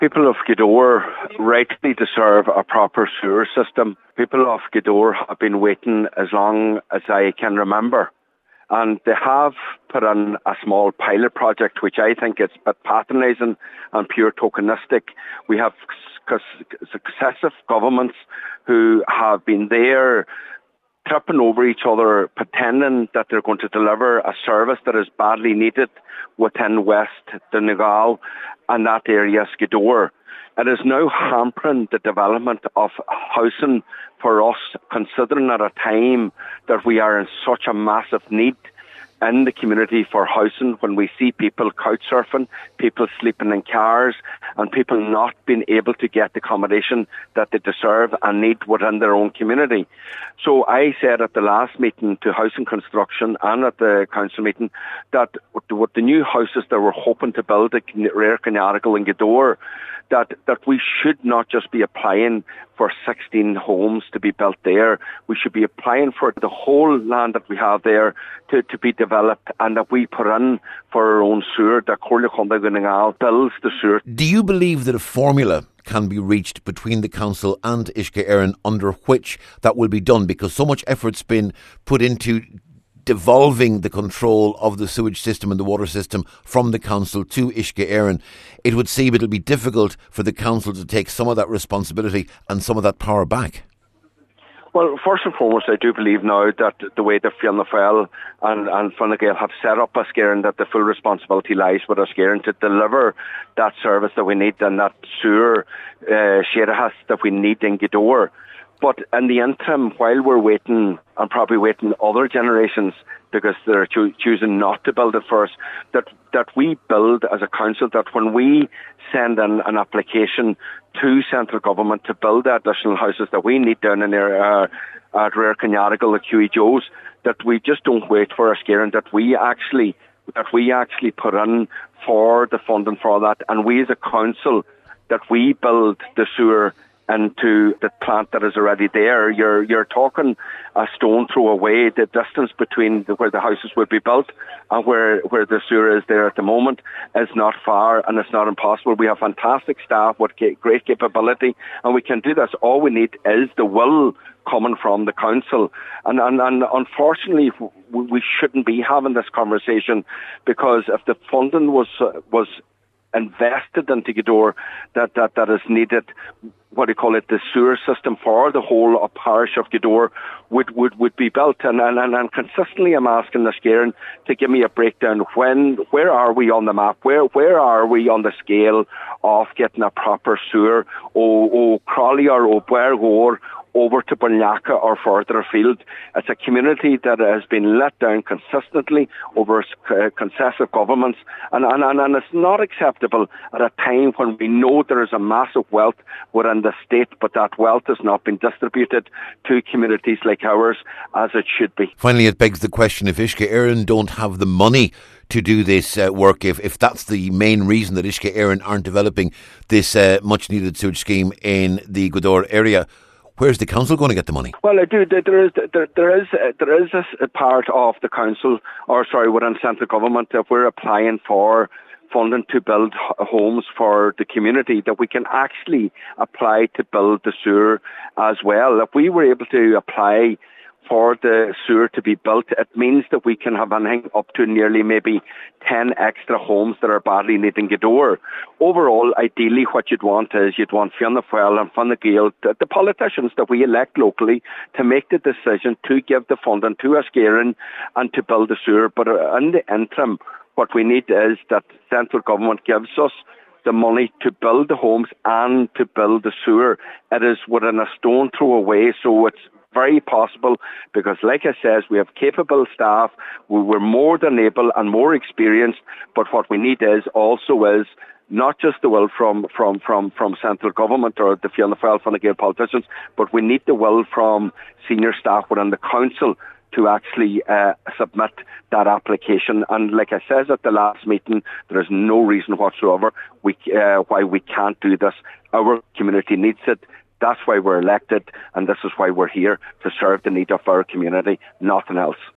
People of Gweedore rightly deserve a proper sewer system. People of Gweedore have been waiting as long as I can remember. And they have put in a small pilot project, which I think is a bit patronising and pure tokenistic. We have successive governments who have been there tripping over each other, pretending that they're going to deliver a service that is badly needed within West Donegal and that area, Gweedore. It is now hampering the development of housing for us, considering at a time that we are in such a massive need in the community for housing, when we see people couch surfing, people sleeping in cars, and people not being able to get the accommodation that they deserve and need within their own community. So I said at the last meeting to Housing Construction and at the council meeting that with the new houses that we're hoping to build at Rare Caniarical and Gweedore, that we should not just be applying for 16 homes to be built there. We should be applying for the whole land that we have there to be developed, and that we put in for our own sewer, that Corleacombe builds the sewer. Do you believe that a formula can be reached between the council and Uisce Éireann under which that will be done? Because so much effort's been put into devolving the control of the sewage system and the water system from the council to Uisce Éireann. It would seem it'll be difficult for the council to take some of that responsibility and some of that power back. Well, first and foremost, I do believe now that the way that Fianna Fáil and Fine Gael have set up Uisce Éireann, that the full responsibility lies with Uisce Éireann to deliver that service that we need and that sewer Shadahas that we need in Gweedore. But in the interim, while we're waiting, and probably waiting other generations, because they're choosing not to build it first, that we build as a council, that when we send in an application to central government to build the additional houses that we need down in there at Rare Caniarical, at Hughie Joe's, that we just don't wait for Uisce Éireann, that we actually put in for the funding for that, and we as a council, that we build the sewer into the plant that is already there. You're talking a stone throw away. The distance between where the houses would be built and where the sewer is there at the moment is not far, and it's not impossible. We have fantastic staff with great capability, and we can do this. All we need is the will coming from the council. And unfortunately, we shouldn't be having this conversation, because if the funding was invested into Gweedore that is needed, the sewer system for the whole parish of Gweedore would be built. And consistently I'm asking Uisce Éireann to give me a breakdown. Where are we on the map? Where are we on the scale of getting a proper sewer? Crawley or Bwergore over to Bunyaca or further afield. It's a community that has been let down consistently over successive governments, and it's not acceptable at a time when we know there is a massive wealth within the state, but that wealth has not been distributed to communities like ours as it should be. Finally, it begs the question, if Uisce Éireann don't have the money to do this work, if that's the main reason that Uisce Éireann aren't developing this much needed sewage scheme in the Gweedore area, where's the council going to get the money? Well, I do. There is a part of the council, within central government, that we're applying for funding to build homes for the community, that we can actually apply to build the sewer as well. If we were able to apply for the sewer to be built, it means that we can have anything up to nearly maybe 10 extra homes that are badly needing Gweedore. Overall, ideally, what you'd want Fianna Fáil and Fine Gael, the politicians that we elect locally, to make the decision to give the funding to Uisce Éireann and to build the sewer. But in the interim, what we need is that central government gives us the money to build the homes and to build the sewer. It is within a stone throw away, so it's very possible, because like I said, we have capable staff, we're more than able and more experienced, but what we need is not just the will from central government or the Fianna Fáil, Fine Gael politicians, but we need the will from senior staff within the council to actually submit that application. And like I said at the last meeting, there is no reason whatsoever why we can't do this. Our community needs it. That's why we're elected, and this is why we're here, to serve the need of our community, nothing else.